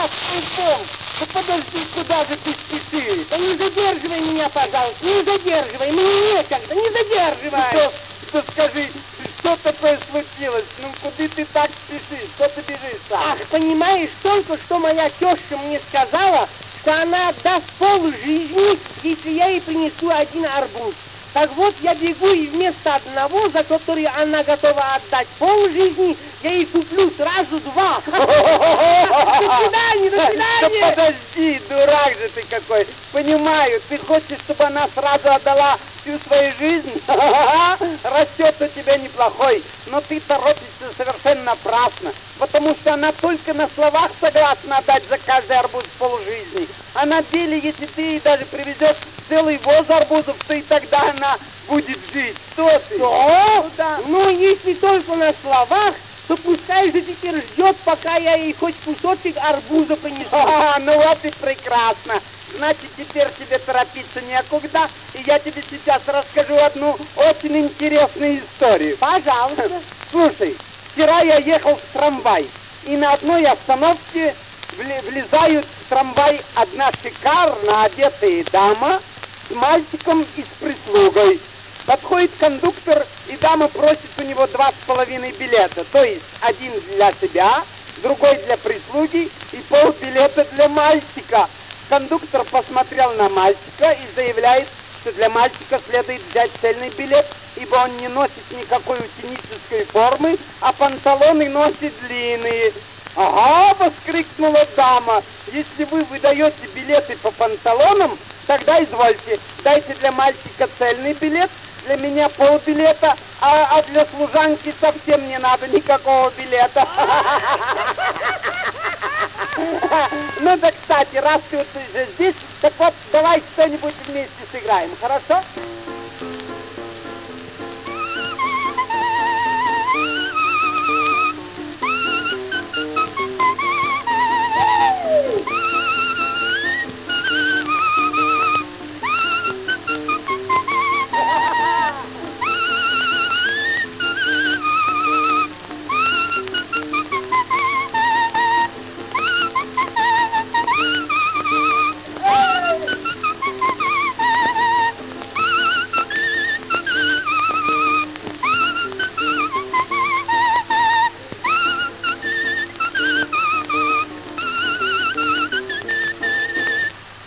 Антон, ну подожди, куда же ты спешишь? Да не задерживай меня, пожалуйста, не задерживай, мне некогда, не задерживай. Что скажи, что такое случилось? Ну, куда ты так спешишь? Что ты бежишь-то? Ах, понимаешь, только что моя теща мне сказала, что она отдаст полжизни, если я ей принесу один арбуз. Так вот, я бегу, и вместо одного, за который она готова отдать полжизни, я ей куплю сразу два. До свидания, до свидания. Да подожди, дурак же ты какой. Понимаю, ты хочешь, чтобы она сразу отдала всю свою жизнь? Расчет у тебя неплохой, но ты торопишься совершенно напрасно, потому что она только на словах согласна отдать за каждый арбуз полжизни. А на деле, если ты ей даже привезешь целый воз арбузов, то и тогда она будет жить. Что ты? Что? Ну, да. Ну, если только на словах, то пускай же теперь ждет, пока я ей хоть кусочек арбуза принесу. Ну вот и прекрасно. Значит, теперь тебе торопиться некуда, и я тебе сейчас расскажу одну очень интересную историю. Пожалуйста. Слушай, вчера я ехал в трамвай, и на одной остановке влезают в трамвай одна шикарно одетая дама с мальчиком и с прислугой. Подходит кондуктор, и дама просит у него 2,5 билета, то есть один для себя, другой для прислуги и полбилета для мальчика. Кондуктор посмотрел на мальчика и заявляет, что для мальчика следует взять цельный билет, ибо он не носит никакой ученической формы, а панталоны носит длинные. «Ага!» — воскликнула дама. «Если вы выдаете билеты по панталонам, тогда извольте, дайте для мальчика цельный билет, для меня полбилета, а для служанки совсем не надо никакого билета». Ну да, кстати, раз ты вот уже здесь, так вот давай что-нибудь вместе сыграем, хорошо?